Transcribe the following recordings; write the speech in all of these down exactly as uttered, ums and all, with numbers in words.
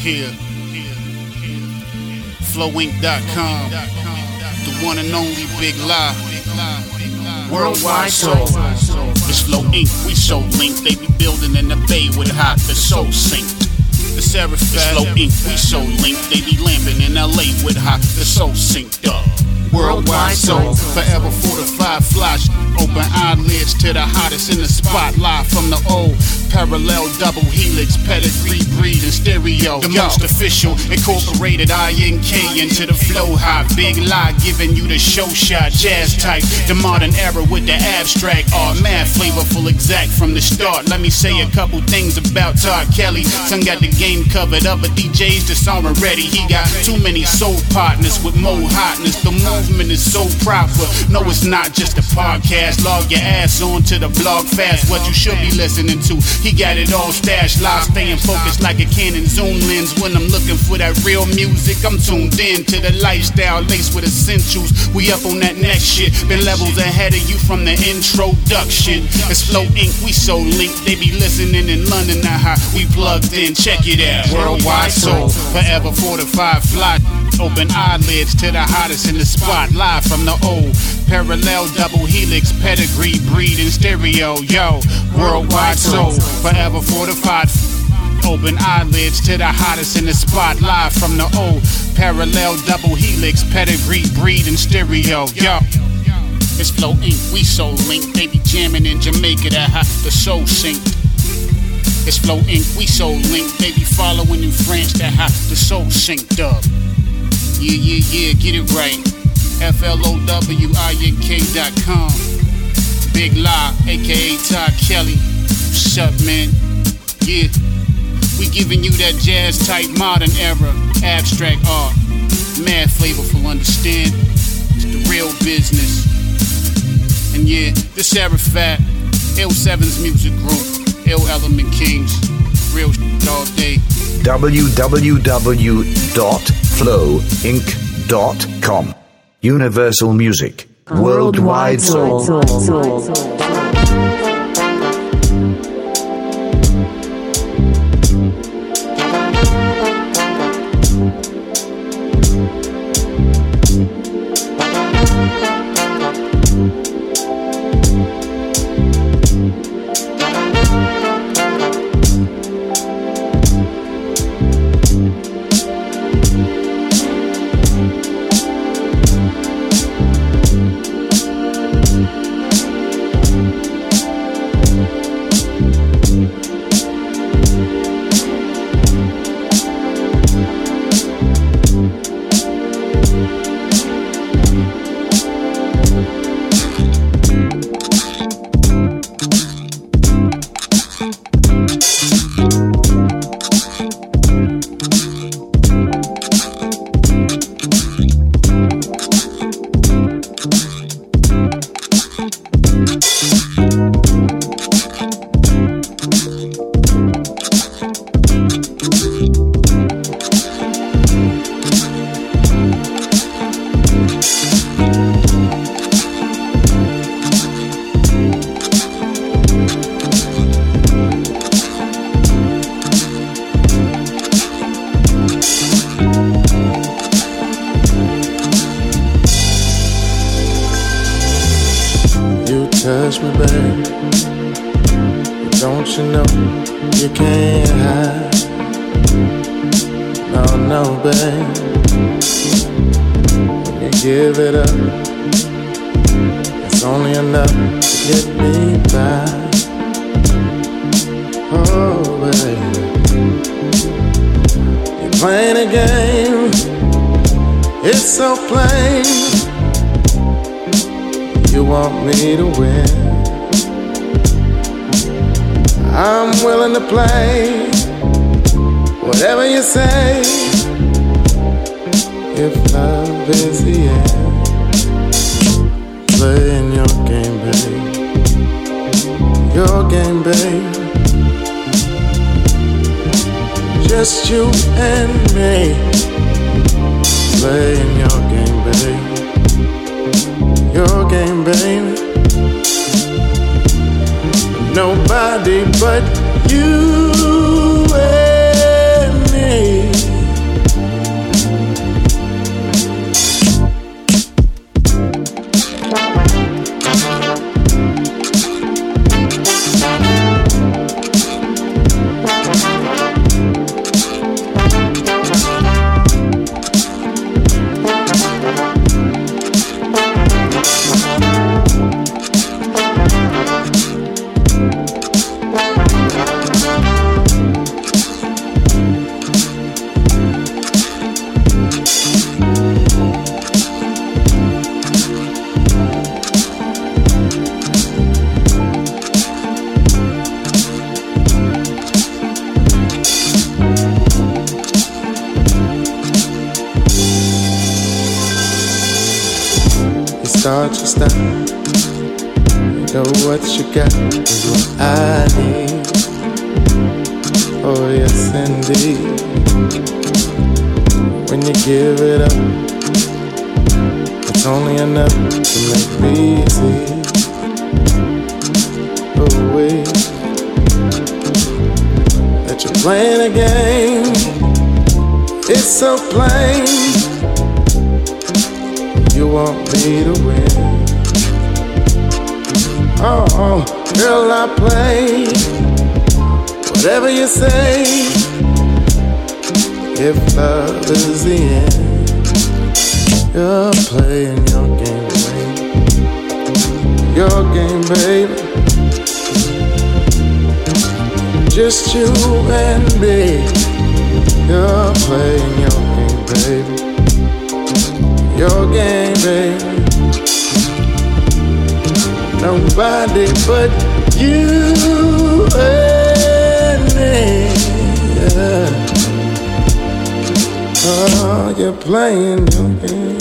here. flow inc dot com, the one and only Big Lie. Worldwide soul. It's Flow Incorporated. We so linked. They be building in the bay with hot the soul sink. The Seraph. It's Flow Incorporated. We so linked. They be lamping in L A with hot the soul synced up. Worldwide soul, forever fortified flash. Open eyelids to the hottest in the spot. Live from the old parallel double helix, pedigree, breed, and stereo. The most official, incorporated I N K into the flow high. Big Lie giving you the show shot, jazz type. The modern era with the abstract art, mad flavorful, exact from the start. Let me say a couple things about Todd Kelly. Son got the game covered up, but D Js just aren't ready. He got too many soul partners with more hotness. The movement is so proper. No, it's not just a podcast. Log your ass on to the blog fast. What you should be listening to. He got it all stashed. Live staying focused like a Canon zoom lens. When I'm looking for that real music, I'm tuned in to the lifestyle laced with essentials. We up on that next shit. Been levels ahead of you from the introduction. It's Flow Incorporated. We so linked. They be listening in London. Now how we plugged in. Check it out. Worldwide soul. Forever fortified fly. Open eyelids to the hottest in the spot. Live from the old parallel double helix, pedigree, breed, and stereo. Yo, worldwide soul, forever fortified. Open eyelids to the hottest in the spot. Live from the old parallel double helix, pedigree, breed, and stereo. Yo, it's Flow Incorporated. We so linked. They be jamming in Jamaica that hot the soul synced. It's Flow Incorporated. We so linked. They be following in France that hot the soul synced up. Yeah, yeah, yeah, get it right. F L O W I N K dot com. Big Lie, aka Todd Kelly. What's up, man? Yeah. We giving you that jazz type modern era. Abstract art. Mad flavorful, understand? It's the real business. And yeah, the Seraph, Ill Seven's music group. Ill Element Kings. Real shit all day. w w w dot flow inc dot com. Universal Music. Worldwide soul. Touch me, babe. Don't you know you can't hide? No, no, babe. When you give it up, it's only enough to get me by. Oh, baby, you're playing a game. It's so plain. You want me to win. I'm willing to play whatever you say. If love is the end, playing your game, babe. Your game, babe. Just you and me. Playing your game, babe. Your game, baby. Nobody but you and me. start, you stop. You know what you got is what I need. Oh yes indeed. When you give it up, it's only enough to make me see. Oh wait, that you're playing a game. It's so plain. You want me to win. Oh, oh, girl, I play whatever you say. If love is the end, you're playing your game, baby. Your game, baby. Just you and me. You're playing your game, baby. Your game, baby. Nobody but you and me. Yeah. Oh, you're playing your game.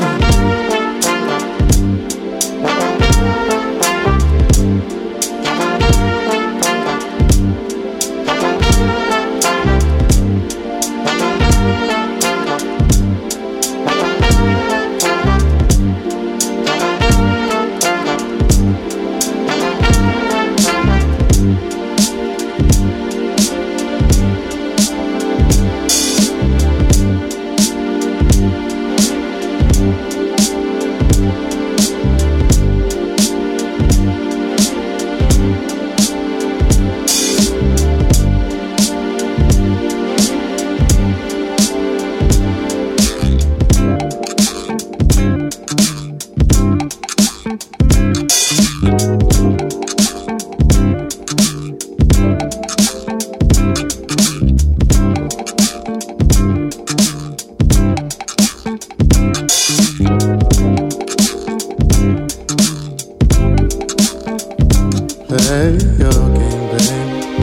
Hey, your game, baby.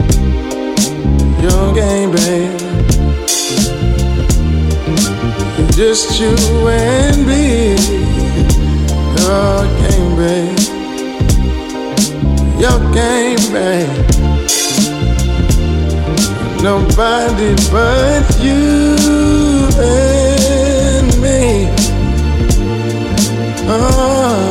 Your game, baby. Just you and me. Your game, baby. Your game, baby. Nobody but you and me. Oh.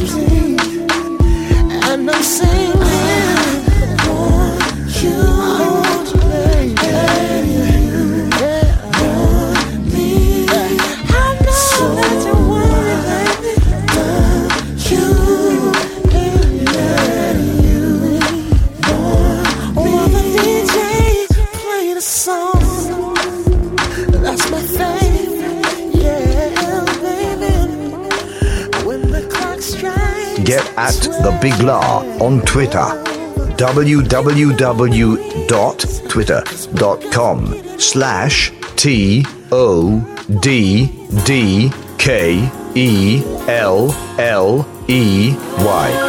dream, and I'm singing. I want you, I want you, baby. Yeah, I want me. I know so that you want me, baby. You, yeah, you want me. While the D J play the song, that's my favorite. Yeah, baby. When the clock strikes. Get at The Big La on Twitter. w w w dot twitter dot com slash T O D D K E L L E Y.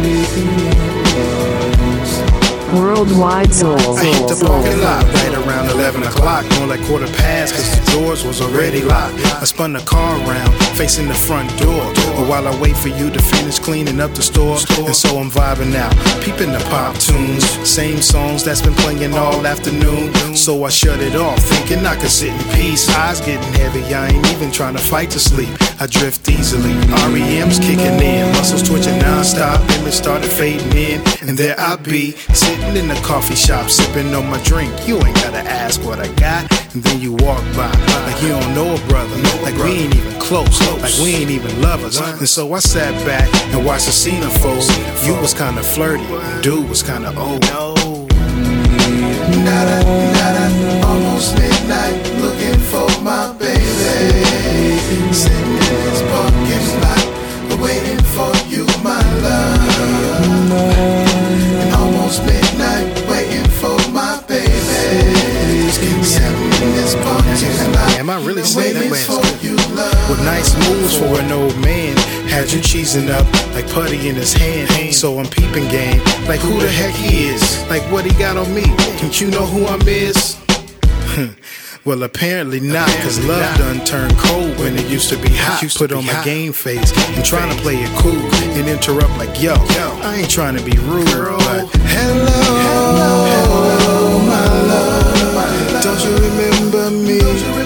Worldwide Soul. I hit the parking lot right around eleven o'clock, more like quarter past, cause the doors was already locked. I spun the car around, facing the front door, but while I wait for you to finish cleaning up the store, and so I'm vibing out, peeping the pop tunes, same songs that's been playing all afternoon. So I shut it off, thinking I could sit in peace. Eyes getting heavy, I ain't even trying to fight to sleep. I drift easily, R E M's kicking in, muscles twitching non-stop, image started fading in, and there I be, sitting in the coffee shop, sipping on my drink. You ain't gotta ask what I got, and then you walk by, like you don't know a brother, like we ain't even close, like we ain't even lovers. And so I sat back and watched the scene unfold. You was kinda flirty, dude was kinda old. Nada, nada, almost midnight, looking for my baby. Sitting in this parking lot, waiting for you, my love. And almost midnight, waiting for my baby. Sitting in this parking lot. Am I really saying that man? With nice moves for an old man, had you cheesing up like putty in his hand. So I'm peeping game, like who the heck he is, like what he got on me. Don't you know who I miss? Well, apparently not, cause love done turned cold when it used to be hot. Put on my game face and trying to play it cool and interrupt like, yo, I ain't trying to be rude, but hello, hello, my love, don't you remember me?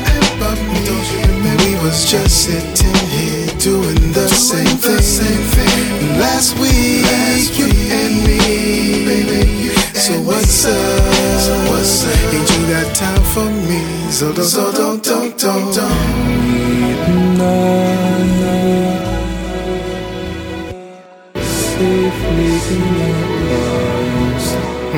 We was just sitting here doing the same thing last week, you and me, baby. So what's up? What's up? Ain't you got time for me? So don't, so don't, don't, don't, don't. Safely in your arms.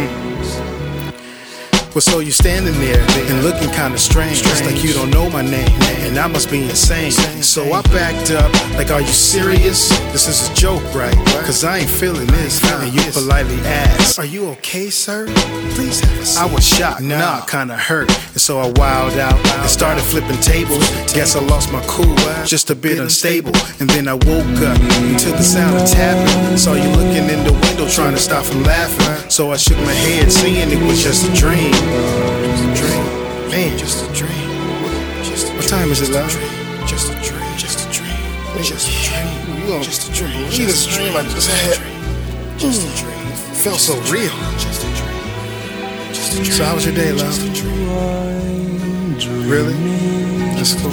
Well, so you standing there and looking kinda strange, strange, like you don't know my name, and I must be insane. So I backed up, like, are you serious? This is a joke, right? Cause I ain't feeling this. And you politely asked, are you okay, sir? Please have a seat. I was shocked, nah, kinda hurt. And so I wilded out and started flipping tables. Guess I lost my cool, just a bit unstable. And then I woke up to the sound of tapping. Saw you looking in the window trying to stop from laughing. So I shook my head, seeing it was just a dream. Just a dream, man, just a dream. Just a what time is it, love? Just a dream, just a dream, just a dream. You gonna just a dream? Believe this dream I just had. Just a dream. Felt so real. Just a dream. Just a dream. So how was your day, love? Really? That's cool.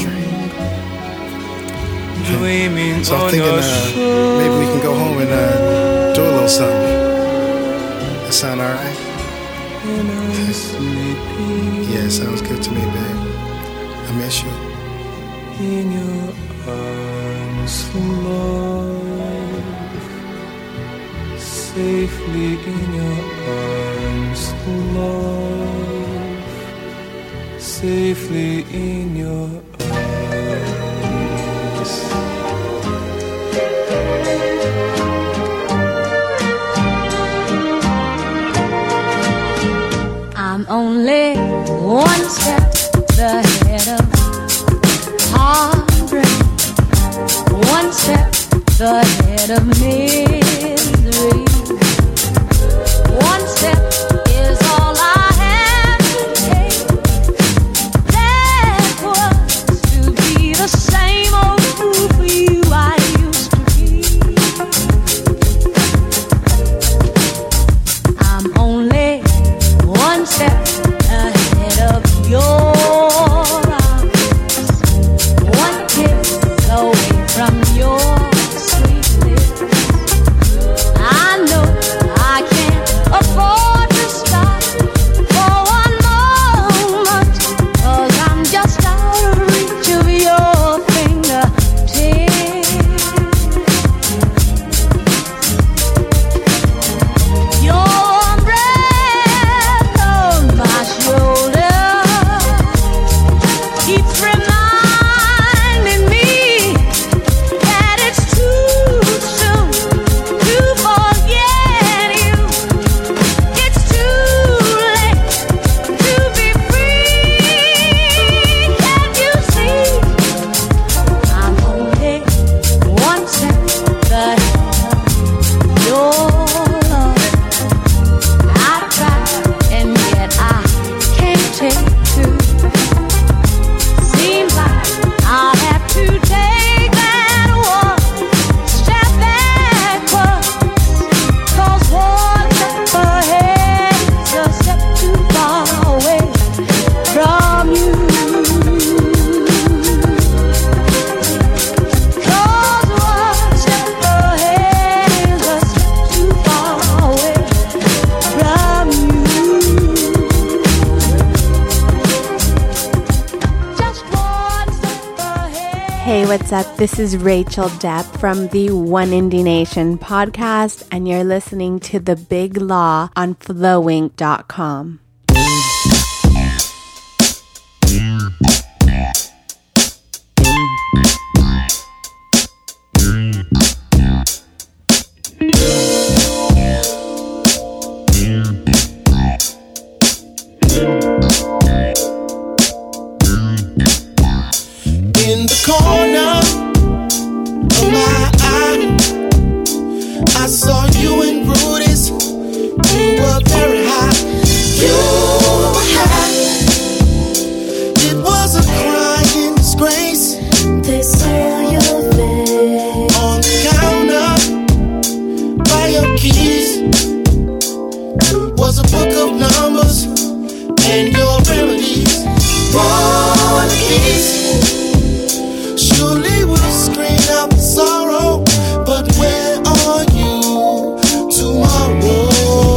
Hmm. So I'm thinking, uh, maybe we can go home and uh, do a little something. That sound alright? Yeah, sounds good to me, babe. I miss you. In your arms, love. Safely in your arms, love. Safely in your arms. I'm only one step ahead of heartbreak, one step ahead of misery. One step is all I have to take. That was to be the same old fool for you I used to be. I'm only one step ahead of your arms, one kiss away from your sweet lips. Hey, what's up? This is Rachel Depp from the One Indie Nation podcast, and you're listening to The Big Law on flowink dot com. In the corner of my eye, I saw you and Rudy's. You were very high. You were high. It was a crying disgrace. They saw your face on the counter by your keys. Was a book of numbers and your remedies. One keys. Surely we'll scream out the sorrow, but where are you tomorrow?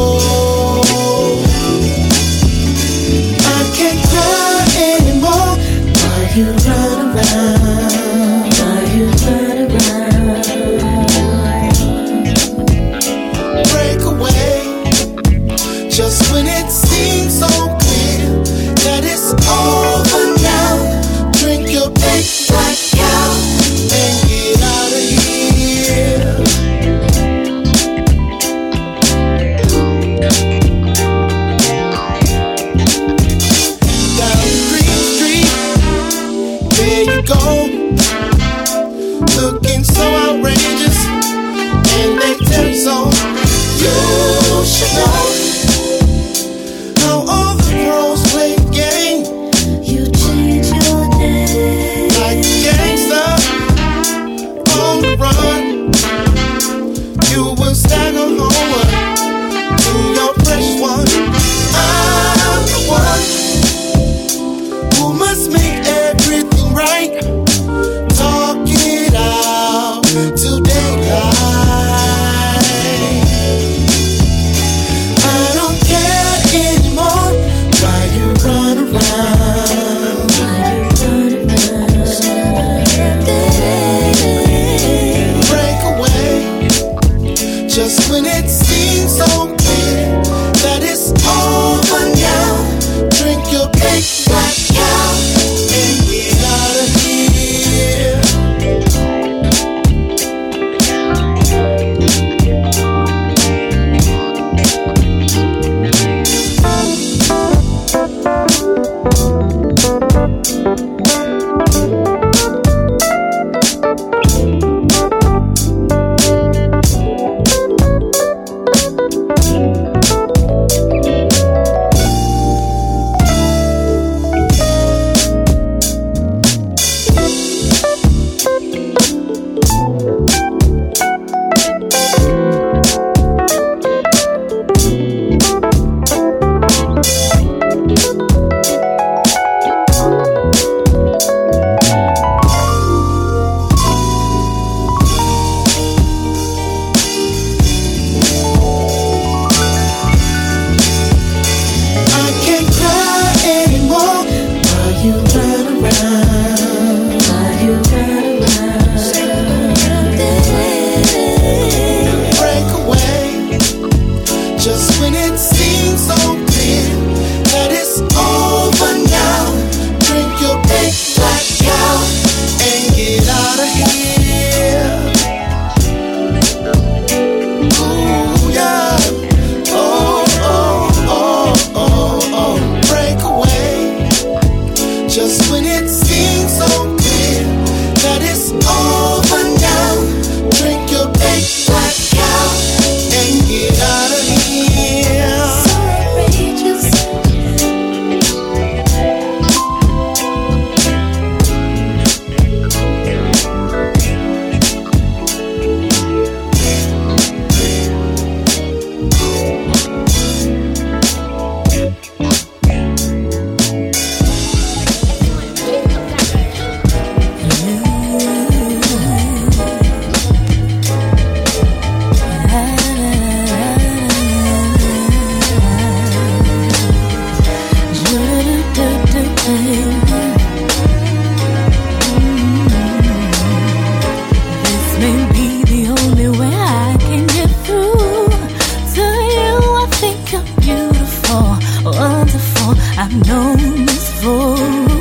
I can't cry anymore. Why you run around? Why you run around? Break away, just when it seems so clear that it's over now. Drink your big black cow and get out of here. Down Green Street, there you go, looking so outrageous, and they tell you so. You should know how all the pros play the game. You change your name like a gangster on the run. You will stagger homeward to your precious one. I'm the one who must make everything right. Talk it out till daylight. I don't care anymore why you run around. Why you run around? Break away, just when it seems so clear that it's over now. Drink your big black cow and get out of here. I can't cry anymore. Why you run around? Why you run around? Break away, just when it seems so clear that it's over now. Drink your big black cow and get out of here. Ooh, yeah. Oh, oh, oh, oh, oh. Break away, just when it seems so clear that it's over now. Drink your big black cow and get out of here.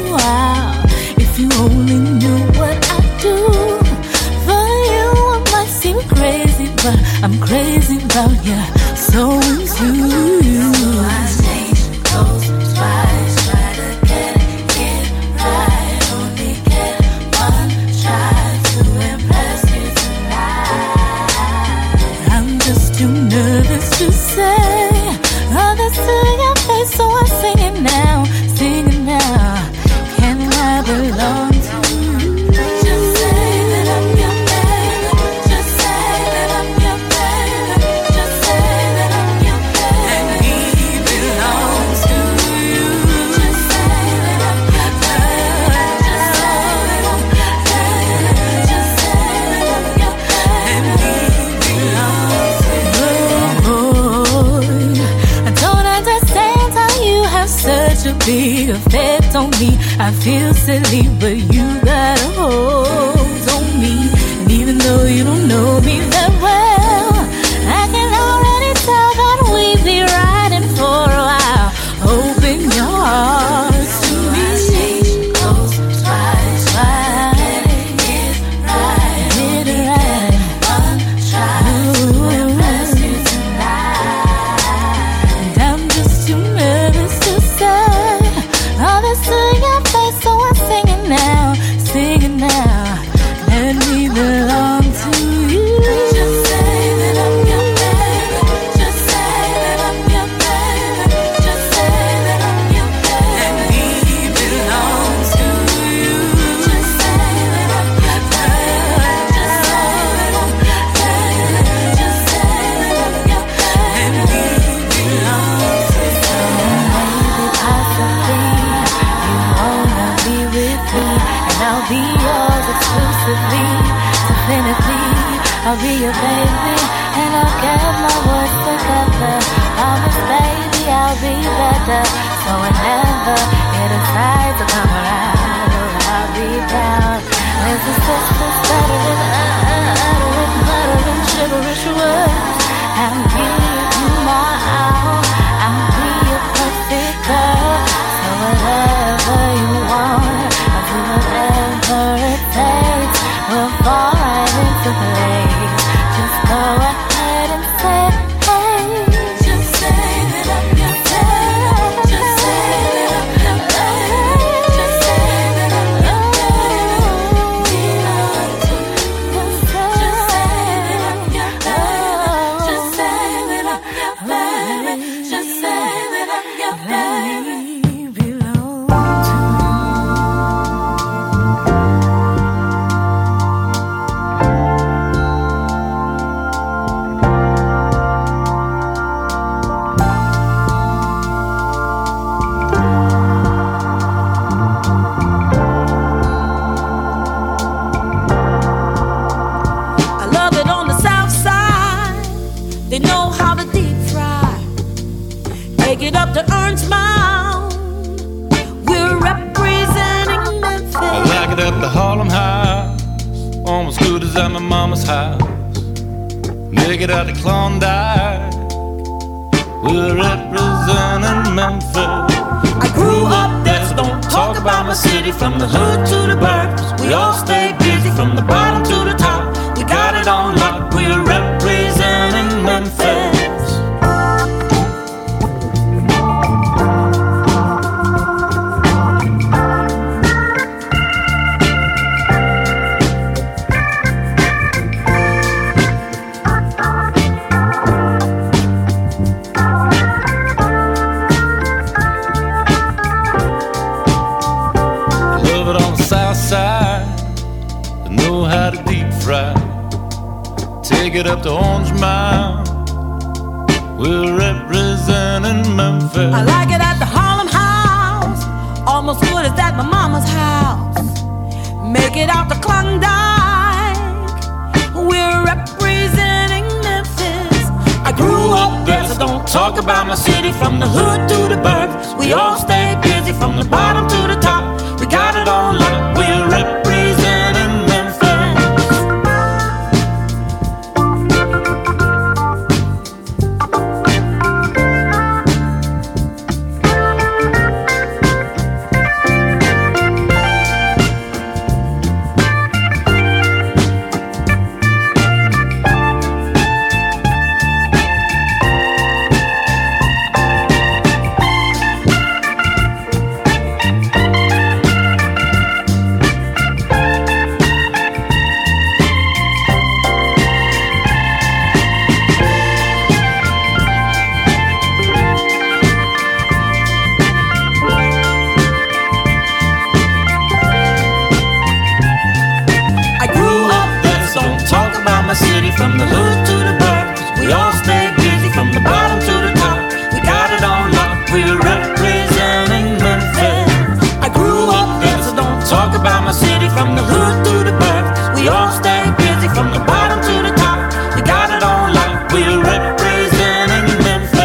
wow. If you only knew what I do for you, I might seem crazy, but I'm crazy about you. So is you. I change goes twice, try to get it right. Only get one try to impress you tonight. I'm just too nervous to say all this to your face, so I'm singing now, singing now. Can I belong to you? Just say that I'm your baby. Just say that I'm your baby. Just say that I'm your baby. And he belongs to you. Just say that I'm your baby. Just say that I'm your baby. Just say that I'm your baby. And he belongs to you. Oh, I don't understand how you have such a big effect on me. I feel silly, but you got a hold on me. And even though you don't know me that well, I can already tell that we'll be riding for a while. Open your heart to me. Goes twice, twice. Get it right, get it right. One try to impress you tonight. And I'm just too nervous to say all this to your face, so I'm singing now, singing now. Let me belong to you. Just say that I'm your baby. Just say that I'm your baby. Just say that I'm your baby. And he belongs to you. Just say that I'm your baby. Just say that I'm your baby. Just say that I'm your baby. And he belongs to you. Maybe possibly you wanna be with me, and I'll be yours exclusively, definitively. I'll be your baby, and I'll get my words together. Promise, baby, I'll be better. So whenever it decides to come around, I'll be down. There's a sister stuttering, uttering, muttering, gibberish words. I'll give you my all. I'll be your perfect girl. So whatever you want, I'll do whatever it takes. We'll fall right into place. Just go ahead and say, hey. Just say that I'm your baby. Just say that I'm your baby. Just say that I'm your baby. Just say that I'm your baby. Just say that I'm your baby. Just say that I'm your baby. Belong to I love it on the south side. They know how to deep fry. Take it up to Ernst Mound. We're representing Memphis. I like it at the Harlem House, almost good as at my mama's house. Make it out to Klondike. We're representing Memphis. I grew up there, so don't talk about my city. From the hood to the burbs, we all stay busy. From the bottom to the top, we got it on lock. We're representing Memphis. Love it on the south side. They know how to deep fry. Take it up to Orange Mound. We're representing Memphis. I like it at the Harlem House, almost good as at my mama's house. Make it out to Klondike. We're representing Memphis. I grew up there, so don't talk about my city. From the hood to the burbs, we all stay busy. From the bottom to the top, we got it on lock. We're representing Memphis. city, from the hood to the burbs. We all stay busy from the bottom to the top. We got it on lock, we're representing Memphis. I grew up there, so don't talk about my city, from the hood to the burbs. We all stay busy from the bottom to the top. We got it on lock, we're representing Memphis.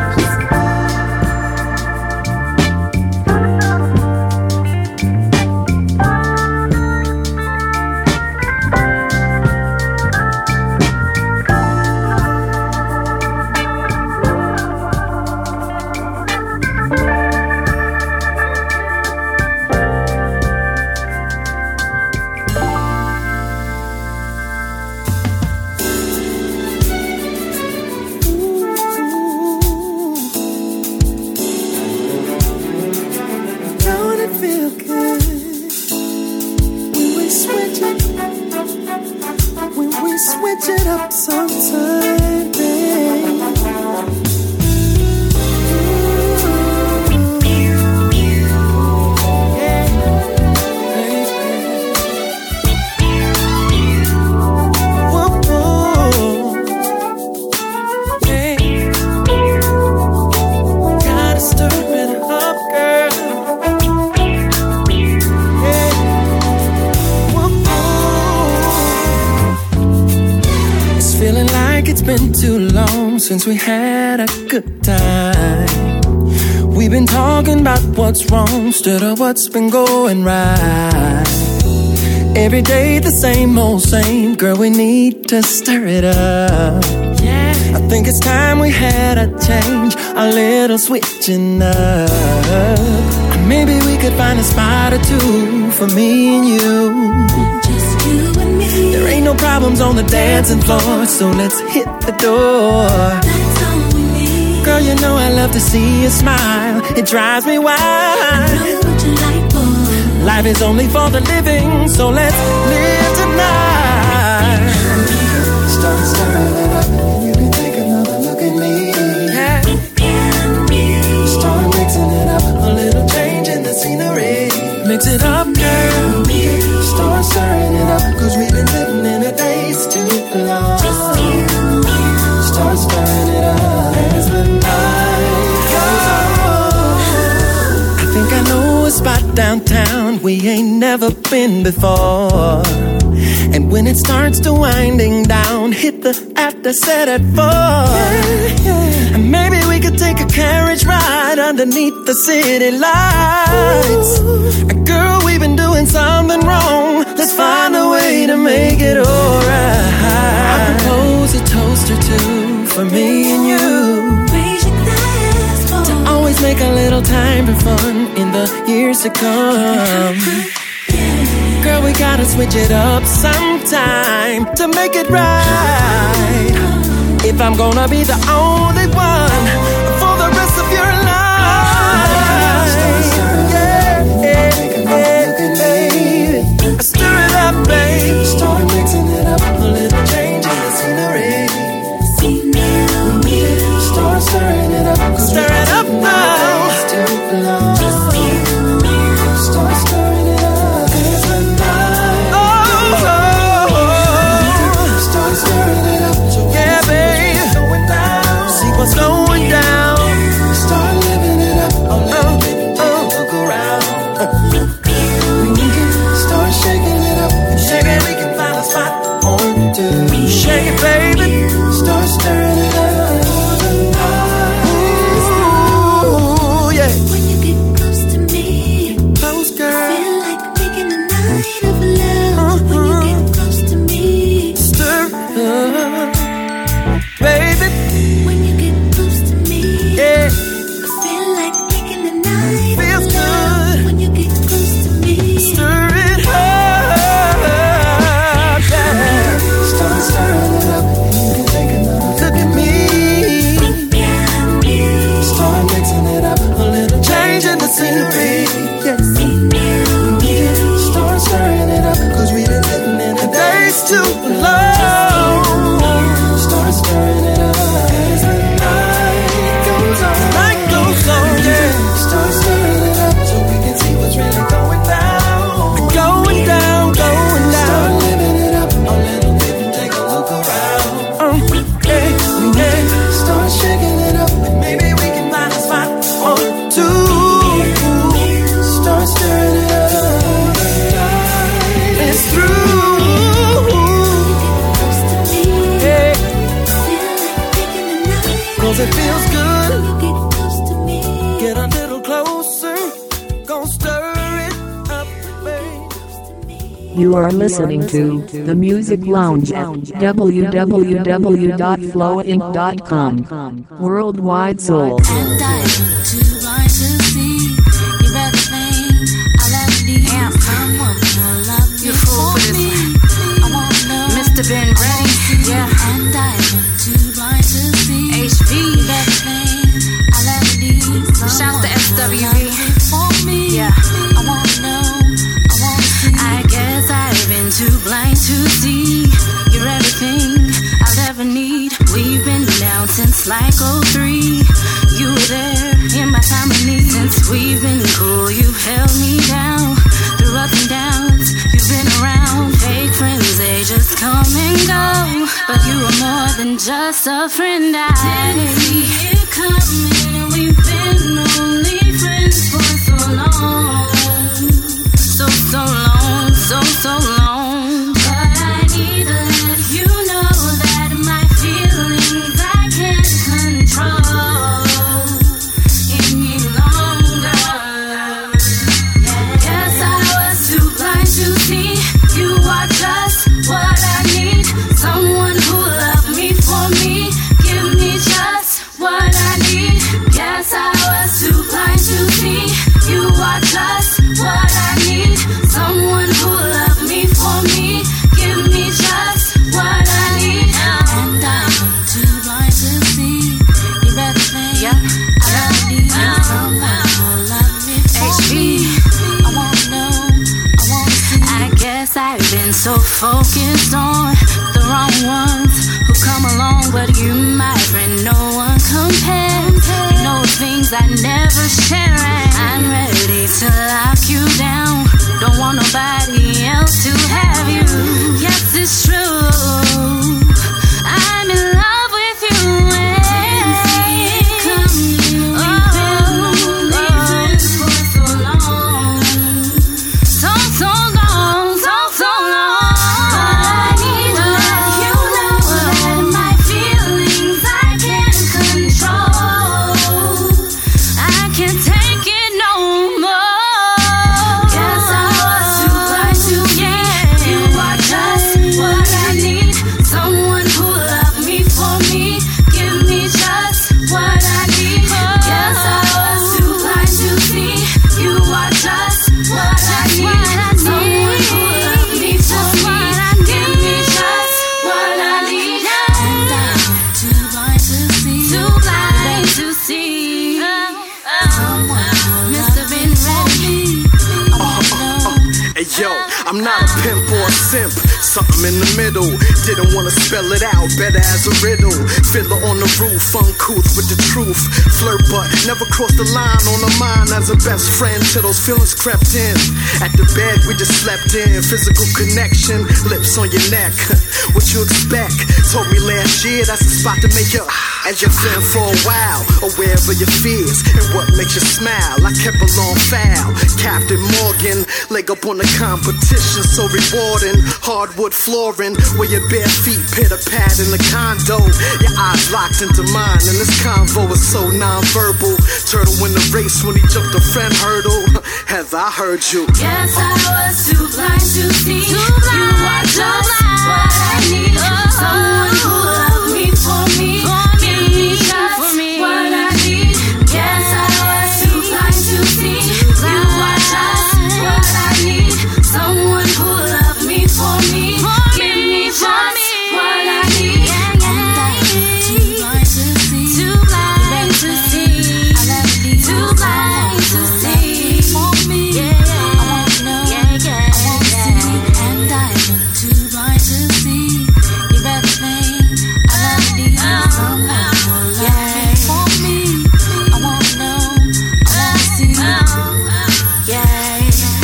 Don't it feel good when we switch it? When we switch it up sometime, babe. Gotta stir it up, girl. It's feeling like it's been too long since we had a good time. We've been talking about what's wrong instead of what's been going right. Every day the same old same, girl, we need to stir it up. Yeah. I think it's time we had a change, a little switching up. Maybe we could find a spot or two for me and you. Just you and me. There ain't no problems on the dancing floor, so let's hit the door. That's all we need. Girl, you know I love to see you smile. It drives me wild. I know what you like, boy. Life is only for the living, so let's live tonight. Start stirring it up, and you can take another look at me. Yeah. Start mixing it up, A little change in the scenery. Mix it up, girl. start stirring it up, Cause we've been living in a daze too long. start stirring it up as the night goes on. I think I know a spot downtown we ain't never been before. And when it starts to winding down, hit the after set at four. And maybe we could take a carriage ride underneath the city lights. And girl, we've been doing something wrong. Let's find a way to make it alright. I propose a toast or two for me and you. To always make a little time for fun in the years to come. Girl, we gotta switch it up sometime to make it right. If I'm gonna be the only one for the rest of your life, yeah, yeah, yeah, baby. Stir it up, babe. Start mixing it up, A little change in the scenery. start stirring it up, Stir it up now. it's too long. Start stirring it up as the night Oh, oh, oh. start stirring it up. Yeah, babe. See what's going down. You are listening to The Music Lounge at w w w dot flow inc dot com. Worldwide Soul. And I'm too blind to see you everything I'll ever need. Am someone who'll love you for me. I won't know. Mister Ben ready? Yeah. And I'm too blind to see H V you everything I'll ever need. Shouts to S W V. For me. Yeah. I won't know. I won't see. I guess I've been too blind to see you're everything I'll ever need. We've been down since like oh three. You were there in my time of need. Since we've been cool, you held me down through ups and downs. You've been around. Fake friends, they just come and go, but you are more than just a friend. I didn't see it coming. We've been only friends for so long, so so long, so so long. But I need to let you know that my feelings I can't control any longer. Guess I was too blind to see you are just what I need. Someone who loved me for me, give me just what I need. Guess I was too blind to see you are just what I need. Someone who loved me for me, give me just what I need. And I'm too blind to see you're everything. Yeah, I need someone who love me for me. I won't know, I won't see. I guess I've been so focused on the wrong ones who come along, but you, my friend, no one compares. You know things I never share, and I'm ready to lock you down. Don't want nobody else to have you. Yes, it's true. I'm in love with you. And see it coming. We've been only friends for so long, so so long, so so long. I need to let you know that my feelings I can't control. I can't take it no more. Guess I was too blind to see you are just what I need. Someone who loved me for me, give me just what I need. Guess I was too blind to see you are just what I need. Someone who loved me for me, give me just what I need. And I'm too blind to see, too blind to see someone who Mister Ben ready. I won't know. Hey yo, I'm not a pimp or a simp, something in the middle. Didn't wanna spell it out, better as a riddle. Fiddler on the roof, uncouth with the truth. Flirt but never crossed the line on the mind as a best friend till those feelings crept in. At the bed we just slept in, physical connection, lips on your neck. What you expect? Told me last year that's the spot to make you. And you've been for a while, aware of your fears and what makes you smile. I kept a long foul, Captain Morgan, leg up on the competition, so rewarding. Hardwood flooring, where your bare feet pitter pat in the condo. Your eyes locked into mine, and this convo is so non-verbal. Turtle in the race when he jumped a friend hurdle. Heather, I heard you. Yes, I was too blind to see. Too blind, you are just what I need. Someone who loved me for me. Give me just what I need. Yes, I was too blind to see. You are just what I need. Someone who loved me for me. Give me just what I need. And I'm too blind to see. Too blind to see. Too blind to see. For me, yeah, I won't know. Yeah, yeah, I won't see. And I'm too blind to see you're everything I love need. Someone who love me for me. I won't know. I won't see. Yeah.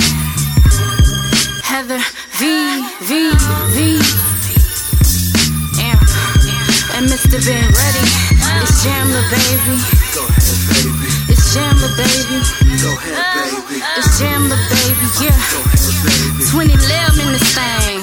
Heather V V V. Yeah. And Mister Ben ready. It's Jamla, baby. Go ahead, baby. It's Jamla, baby. Go ahead, baby. It's Jamla, baby. Yeah. Go ahead, baby. twenty eleven in this thing.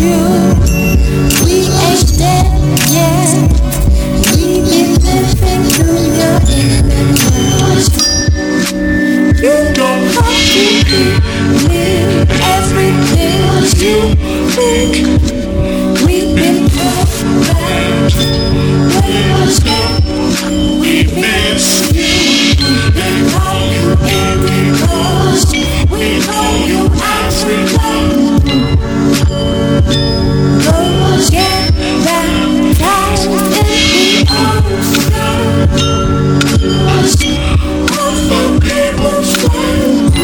you. We ain't dead yet. We been living through your images. You don't have to believe everything you think. We've been perfect. We miss you. We call you every ghost. We call you Africa. Ghost get baptized in the ocean. I think it was fun.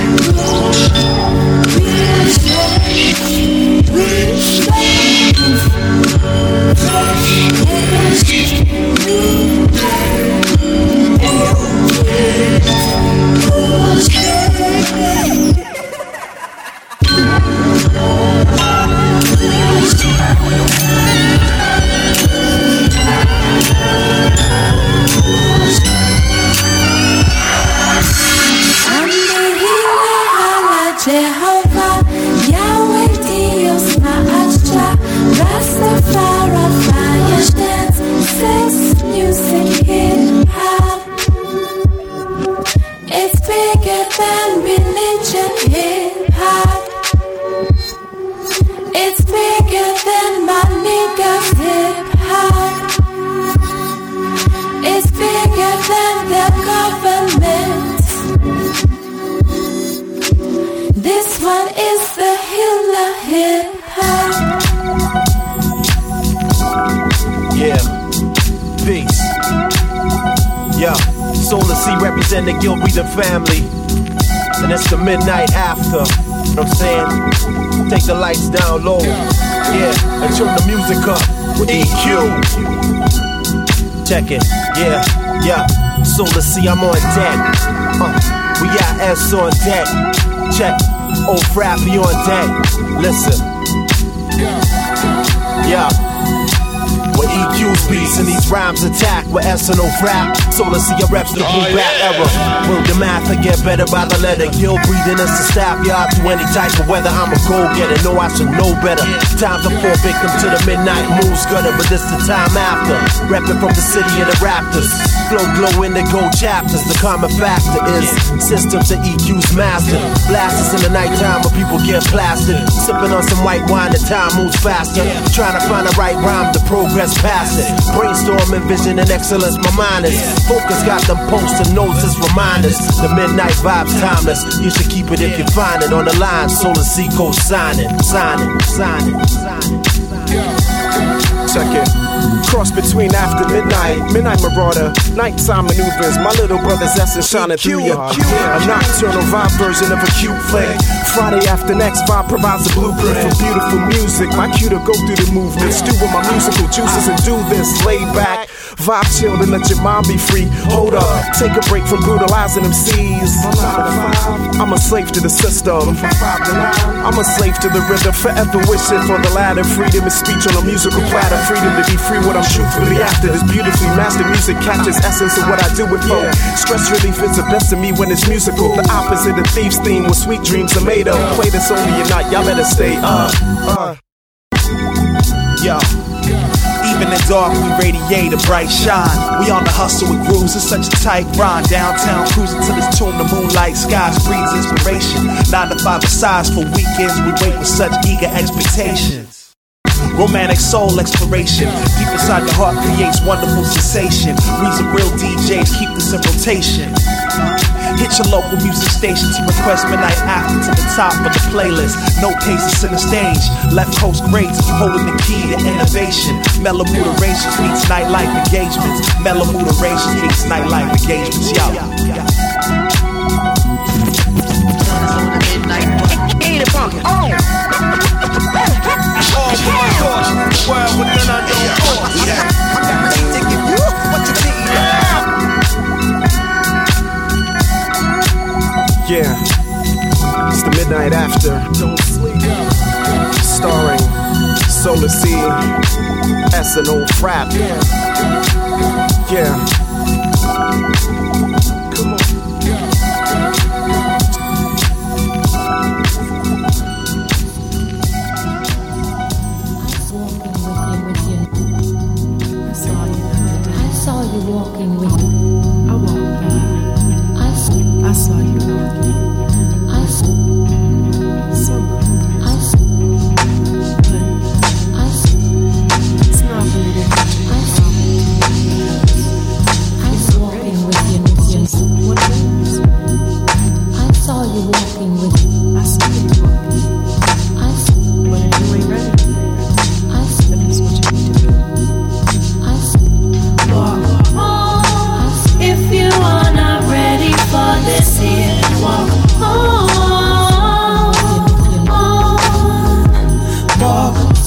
We stay, we stay. Fresh as new day. Jehovah, Yahweh, Dios, Ma'asha, Rastafari, fire dance, sex, music, hip hop. It's bigger than religion, hip hop. It's bigger than my niggas, hip hop. It's bigger than the government. This one is the healer hip hop. Yeah, peace. Yo, Solar C represent the Guild Breathing family. And it's the midnight after. You know what I'm saying? Take the lights down low. Yeah, and turn the music up with E Q. Check it. Yeah, yeah. Solar C, I'm on deck. Uh, we got S on deck. Check. Old Frappy on deck. Listen. Yeah. When E Q's beats and these rhymes attack with S and O rap. Solar C reps the blue rap era. Will the math and get better by the letter. Guild breathing us to stop y'all to any type of weather. I'm a go-getter, know I should know better. Time to fall victim to the midnight moves gutter, but this the time after. Reppin' from the city of the Raptors. Flow glow in the gold chapters. The common factor is systems that E Q's master. Blast us in the nighttime where people get blasted. Sipping on some white wine, the time moves faster. Trying to find the right rhyme to progress past it. Brainstorming vision and excellence, my mind is focus, got them post-it notes as reminders. The midnight vibe's timeless. You should keep it if you find it on the line. Solar C go sign it, sign it, sign it, sign it. Check it. Cross between after midnight, midnight marauder, nighttime maneuvers. My little brother's essence shining through you. A nocturnal vibe version of a cute flick. Friday after next vibe provides a blueprint for beautiful music. My cue to go through the movement, stew with my musical juices and do this. Lay back, vibe chill and let your mind be free. Hold up, take a break from brutalizing them C's. I'm a slave to the system. I'm a slave to the rhythm, forever wishing for the ladder. Freedom of speech on a musical platter. Freedom to be free, what I'm truthfully after. This beautifully mastered music captures essence of what I do with folk. Stress relief is the best of me when it's musical. The opposite of Thief's theme when sweet dreams are made of. Play this only or not, y'all better stay up. Uh. Yo. Even in dark, we radiate a bright shine. We on the hustle with grooves, it's such a tight grind. Downtown cruising to this tune, the moonlight skies breeds inspiration. Nine to five besides, for weekends we wait with such eager expectations. Romantic soul exploration, deep inside the heart creates wonderful sensation. Reason real D Js keep this in rotation. Hit your local music station to request midnight after to the top of the playlist. No cases center stage, left coast greats holding the key to innovation. Mellow mood arrangements meets nightlife engagements. Mellow mood arrangements meets nightlife engagements. Yo. Ain't it funky? Oh. Oh my gosh, well, but then I don't force. Yeah, I got ready to give you what you need. Yeah, it's the midnight after. Don't sleep. Starring Solar C, S and O Frap. Yeah. Come on.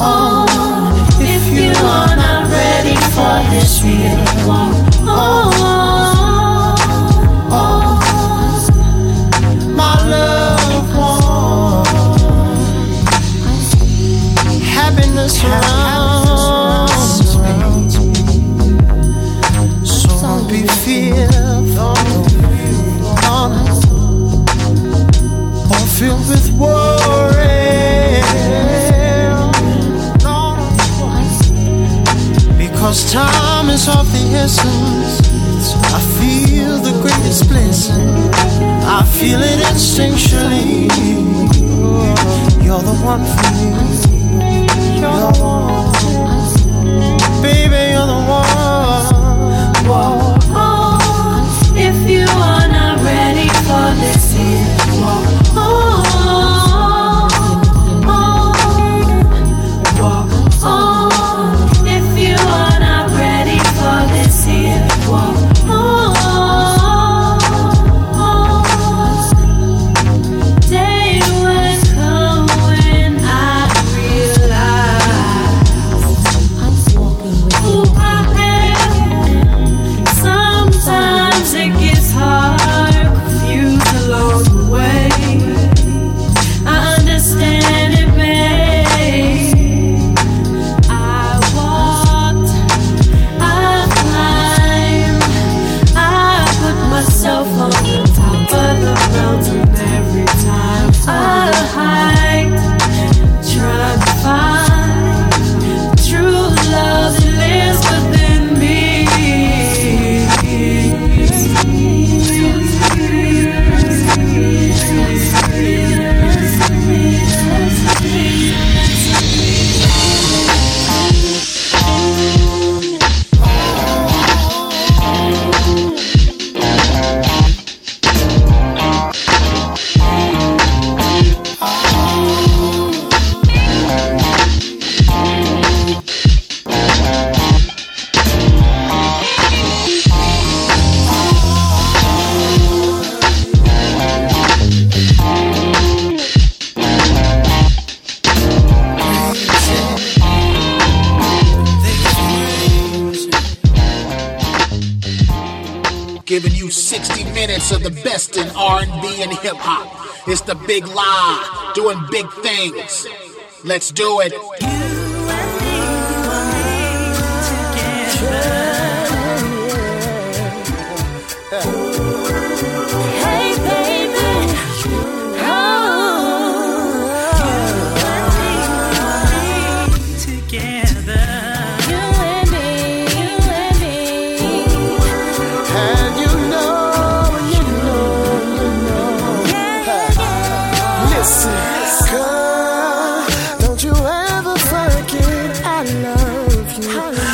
on. If you are not ready for this real walk on. My loved one, happiness surrounds me, so don't be fearful or filled with worry, because time is of the essence. I feel the greatest blessing. I feel it instinctually. You're the one for me. You're the one. Baby, you're the one. Walk on. If you are not ready for this here, walk on. Walk on. If you are not ready for this here, walk on. Day would come when I realize who I am. Sometimes it gets hard, confused along the way. I understand it, babe. I walked, I climbed, I put myself on the top of the mountain every time I hiked, trying to find true love that lives within me. Giving you sixty minutes of the best in R and B and hip hop. It's the Big Lie, doing big things. Let's do it. Hey baby, oh, together, you and me, you and me, and you know, you know, you know. Listen, girl, don't you ever forget I love you,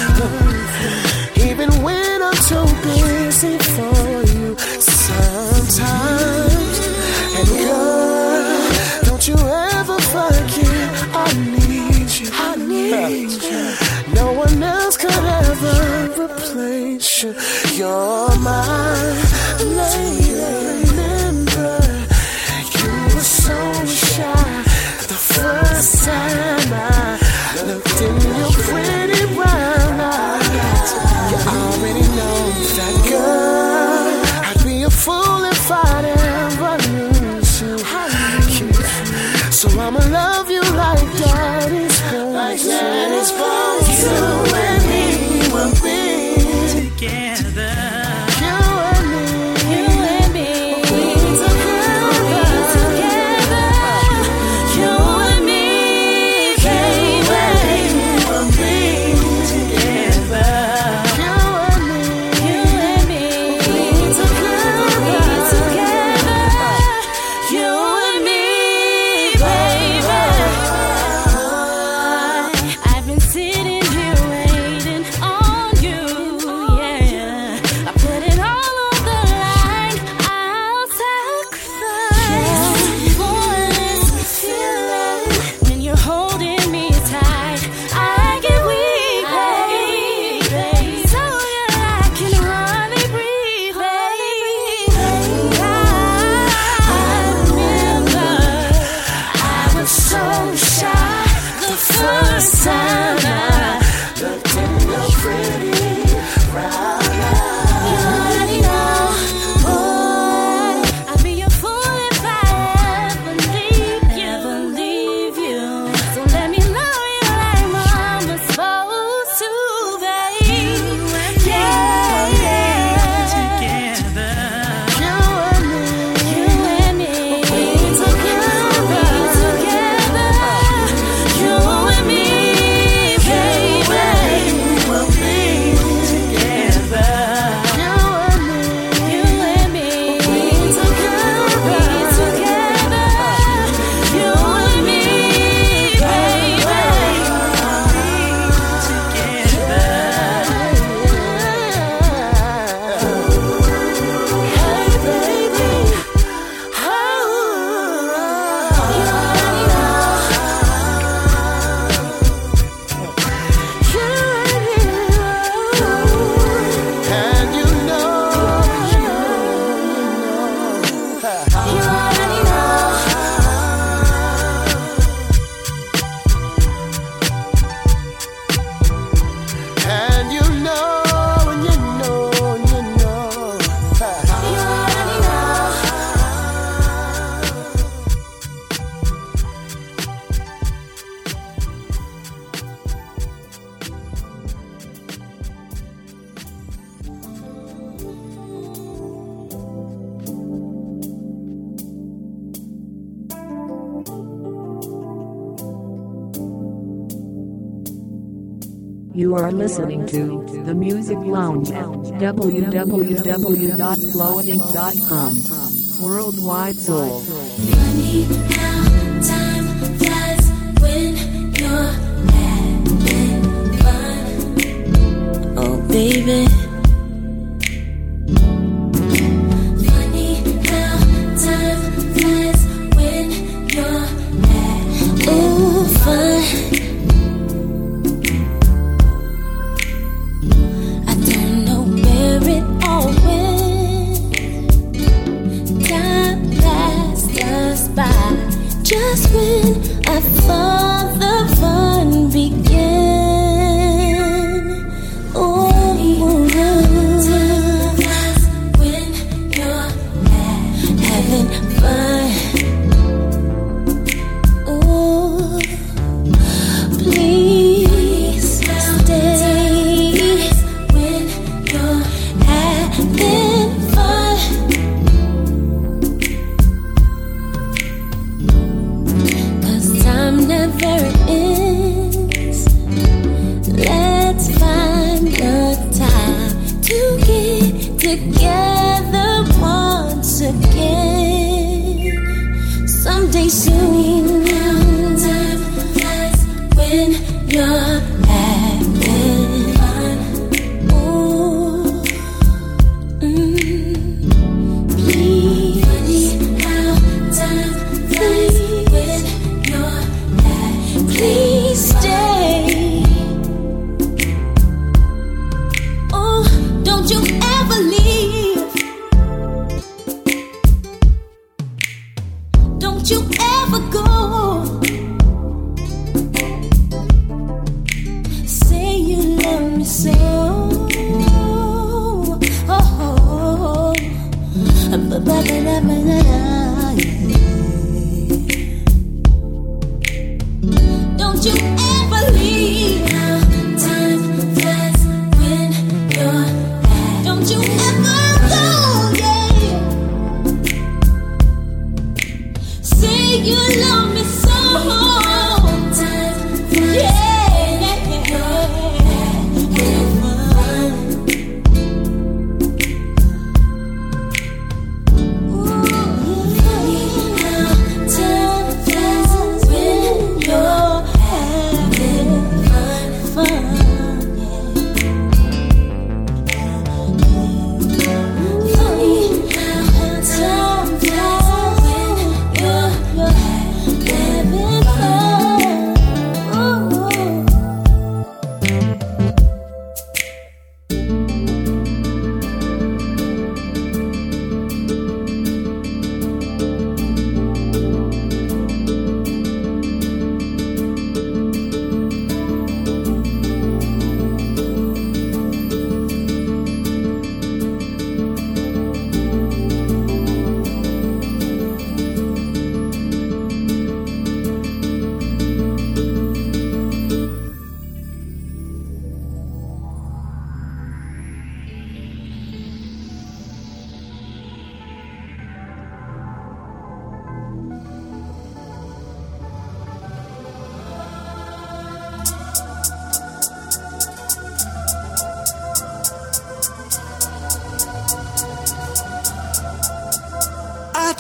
even when I'm too busy for you sometimes. And girl, don't you ever forget I need you, I need you. No one else could ever replace you. You're my lady. Remember, you were so shy the first time I looked in your pretty brown eyes. You already know that, girl, I'd be a fool if I'd ever lose you. So I'ma love you like daddy's supposed like daddy's supposed to. You and me will be together. sana. You are listening to The Music Lounge at w w w dot flow inc dot com. Worldwide Soul. Funny how time flies when you're having fun. Oh, baby. Funny how time flies when you're having fun. Just when I thought the fun began, oh, when you're having fun, oh, please stay when you're having fun. Never ends. Let's find the time to get together once again. Someday soon. Time flies when you're having fun. Oh, mm, please. How time flies when you're. Please stay. Oh, don't you ever leave. Don't you ever go. Say you love me so. Oh, oh, oh. Don't you ever leave. How time flies when you're happy. Don't you ever go, yeah. Say you love me so. Time flies yeah, yeah, yeah. When you're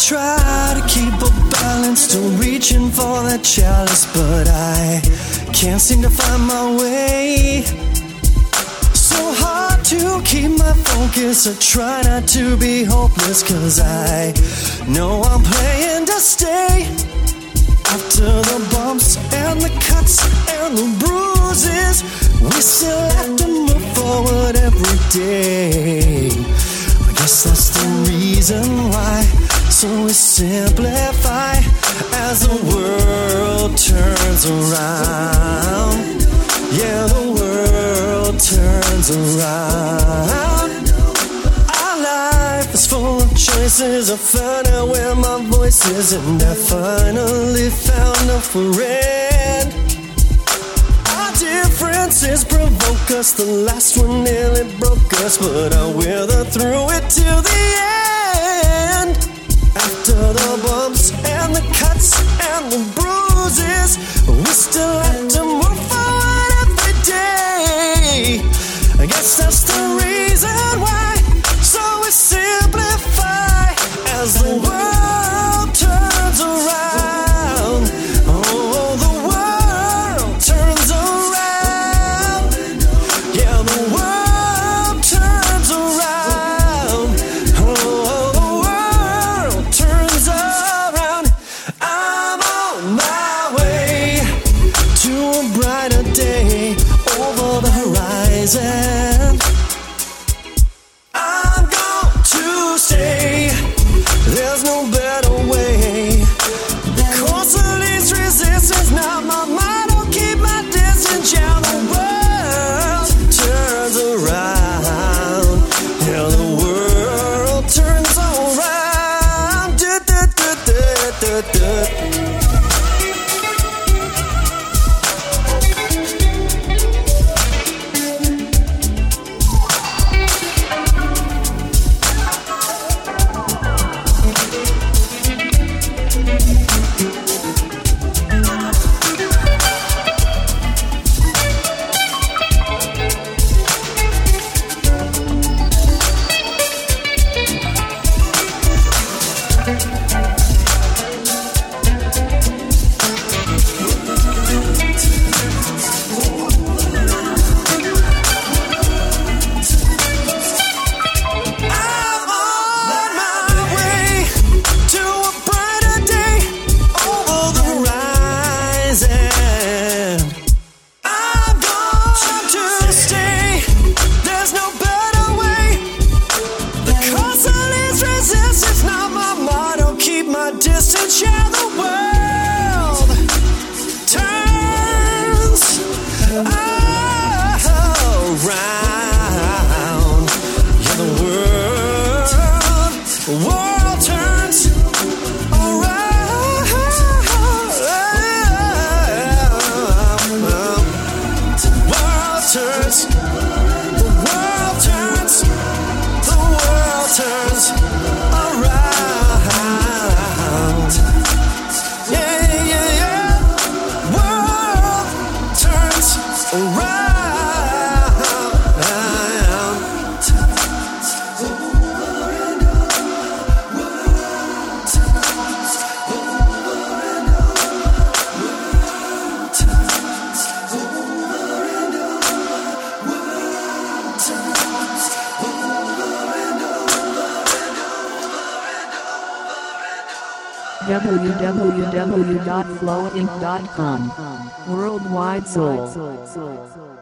try to keep a balance, still reaching for that chalice, but I can't seem to find my way. So hard to keep my focus, I try not to be hopeless, cause I know I'm playing to stay. After the bumps and the cuts and the bruises, we still have to move forward every day. I guess that's the reason why. So we simplify as the world turns around. Yeah, the world turns around. Our life is full of choices. I found out where my voice is, and I finally found a friend. Our differences provoke us. The last one nearly broke us, but I weather through it till the end. After the bumps and the cuts and the bruises, we still have to move forward every day. I guess that's the reason why. So we simplify as the world turns around. Oh, the world turns around. Yeah, the world turns around. Oh, the world turns around. I'm on my way to a brighter day over the horizon. I'm going to stay. There's no better way. The course of least resistance, not my mind. I'll keep my distance. Yeah, the world turns around. Yeah, the world turns around. Du, du, du, du, du, du. w w w dot flow inc dot com. Worldwide Soul.